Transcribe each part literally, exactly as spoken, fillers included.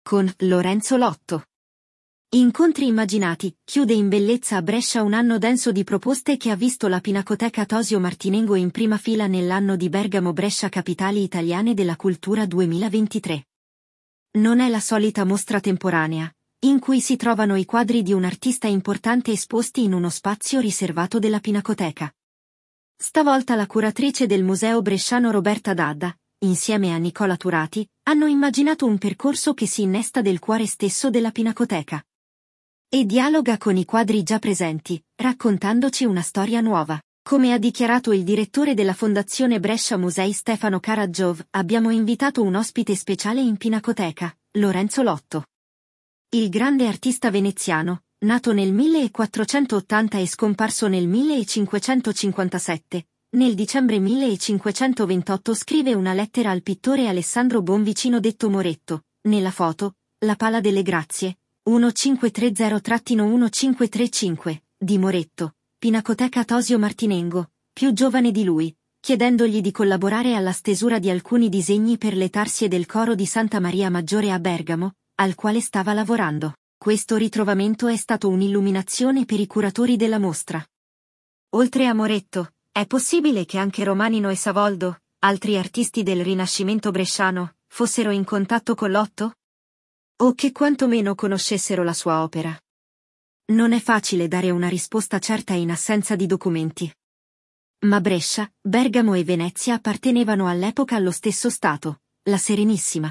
con Lorenzo Lotto. Incontri immaginati, chiude in bellezza a Brescia un anno denso di proposte che ha visto la Pinacoteca Tosio Martinengo in prima fila nell'anno di Bergamo Brescia Capitali Italiane della Cultura duemilaventitré. Non è la solita mostra temporanea, in cui si trovano i quadri di un artista importante esposti in uno spazio riservato della Pinacoteca. Stavolta la curatrice del Museo Bresciano Roberta D'Adda, insieme a Nicola Turati, hanno immaginato un percorso che si innesta del cuore stesso della Pinacoteca. E dialoga con i quadri già presenti, raccontandoci una storia nuova. Come ha dichiarato il direttore della Fondazione Brescia Musei Stefano Karagiov, abbiamo invitato un ospite speciale in Pinacoteca, Lorenzo Lotto. Il grande artista veneziano, nato nel millequattrocentottanta e scomparso nel millecinquecentocinquantasette, nel dicembre millecinquecentoventotto scrive una lettera al pittore Alessandro Bonvicino detto Moretto, nella foto, La Pala delle Grazie, millecinquecentotrenta-millecinquecentotrentacinque, di Moretto, Pinacoteca Tosio Martinengo, più giovane di lui, chiedendogli di collaborare alla stesura di alcuni disegni per le tarsie del coro di Santa Maria Maggiore a Bergamo, al quale stava lavorando. Questo ritrovamento è stato un'illuminazione per i curatori della mostra. Oltre a Moretto, è possibile che anche Romanino e Savoldo, altri artisti del Rinascimento bresciano, fossero in contatto con Lotto? O che quantomeno conoscessero la sua opera? Non è facile dare una risposta certa in assenza di documenti. Ma Brescia, Bergamo e Venezia appartenevano all'epoca allo stesso stato, la Serenissima.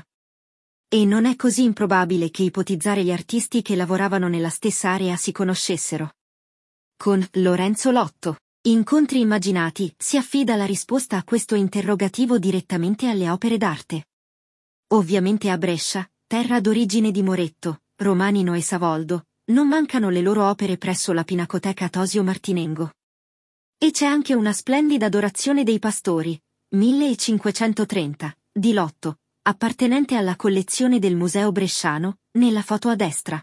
E non è così improbabile che ipotizzare gli artisti che lavoravano nella stessa area si conoscessero. Con Lorenzo Lotto, Incontri immaginati, si affida la risposta a questo interrogativo direttamente alle opere d'arte. Ovviamente a Brescia, terra d'origine di Moretto, Romanino e Savoldo, non mancano le loro opere presso la Pinacoteca Tosio Martinengo. E c'è anche una splendida Adorazione dei Pastori, millecinquecentotrenta, di Lotto, appartenente alla collezione del Museo Bresciano, nella foto a destra.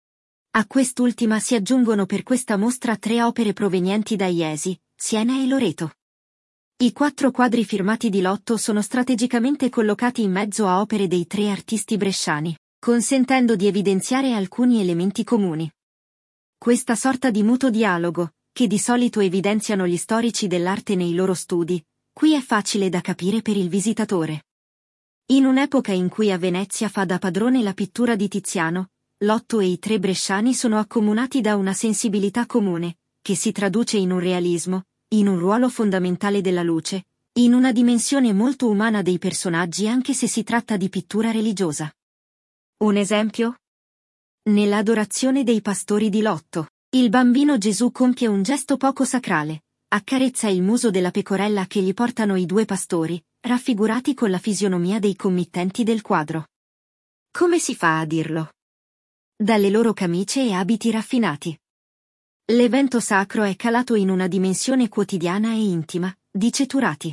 A quest'ultima si aggiungono per questa mostra tre opere provenienti da Iesi, Siena e Loreto. I quattro quadri firmati di Lotto sono strategicamente collocati in mezzo a opere dei tre artisti bresciani, consentendo di evidenziare alcuni elementi comuni. Questa sorta di mutuo dialogo, che di solito evidenziano gli storici dell'arte nei loro studi, qui è facile da capire per il visitatore. In un'epoca in cui a Venezia fa da padrone la pittura di Tiziano, Lotto e i tre bresciani sono accomunati da una sensibilità comune, che si traduce in un realismo, in un ruolo fondamentale della luce, in una dimensione molto umana dei personaggi anche se si tratta di pittura religiosa. Un esempio? Nell'Adorazione dei Pastori di Lotto, il bambino Gesù compie un gesto poco sacrale, accarezza il muso della pecorella che gli portano i due pastori, raffigurati con la fisionomia dei committenti del quadro. Come si fa a dirlo? Dalle loro camicie e abiti raffinati. L'evento sacro è calato in una dimensione quotidiana e intima, dice Turati.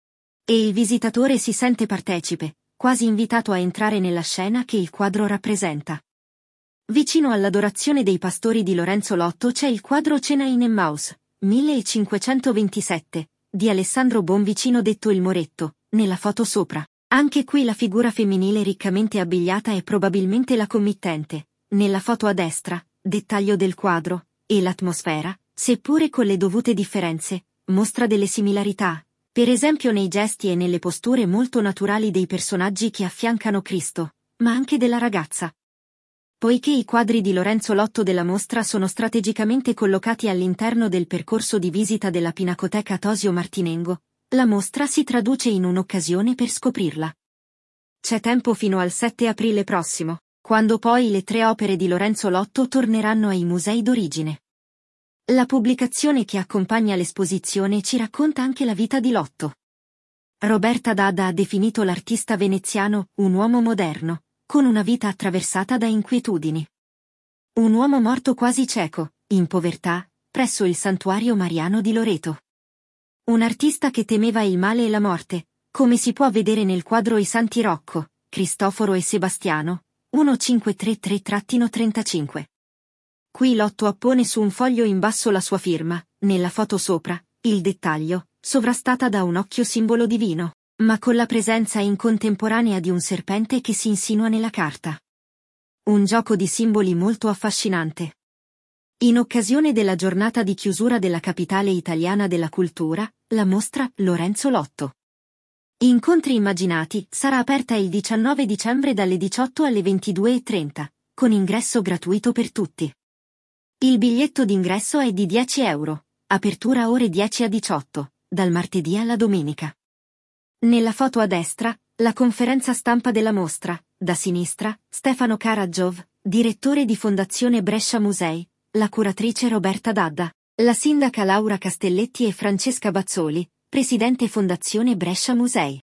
E il visitatore si sente partecipe, quasi invitato a entrare nella scena che il quadro rappresenta. Vicino all'Adorazione dei Pastori di Lorenzo Lotto c'è il quadro Cena in Emmaus, millecinquecentoventisette, di Alessandro Bonvicino detto il Moretto, nella foto sopra. Anche qui la figura femminile riccamente abbigliata è probabilmente la committente. Nella foto a destra, dettaglio del quadro, e l'atmosfera, seppure con le dovute differenze, mostra delle similarità, per esempio nei gesti e nelle posture molto naturali dei personaggi che affiancano Cristo, ma anche della ragazza. Poiché i quadri di Lorenzo Lotto della mostra sono strategicamente collocati all'interno del percorso di visita della Pinacoteca Tosio Martinengo, la mostra si traduce in un'occasione per scoprirla. C'è tempo fino al sette aprile prossimo, quando poi le tre opere di Lorenzo Lotto torneranno ai musei d'origine. La pubblicazione che accompagna l'esposizione ci racconta anche la vita di Lotto. Roberta D'Adda ha definito l'artista veneziano un uomo moderno, con una vita attraversata da inquietudini. Un uomo morto quasi cieco, in povertà, presso il santuario mariano di Loreto. Un artista che temeva il male e la morte, come si può vedere nel quadro I Santi Rocco, Cristoforo e Sebastiano, millecinquecentotrentatré trentacinque. Qui Lotto appone su un foglio in basso la sua firma, nella foto sopra, il dettaglio, sovrastata da un occhio simbolo divino, ma con la presenza in contemporanea di un serpente che si insinua nella carta. un gioco di simboli molto affascinante. In occasione della giornata di chiusura della capitale italiana della cultura, la mostra Lorenzo Lotto. Incontri immaginati sarà aperta il diciannove dicembre dalle diciotto alle ventidue e trenta, con ingresso gratuito per tutti. Il biglietto d'ingresso è di dieci euro, apertura ore dieci a diciotto, dal martedì alla domenica. Nella foto a destra, la conferenza stampa della mostra, da sinistra, Stefano Karagiov, direttore di Fondazione Brescia Musei, la curatrice Roberta Dadda, la sindaca Laura Castelletti e Francesca Bazzoli, presidente Fondazione Brescia Musei.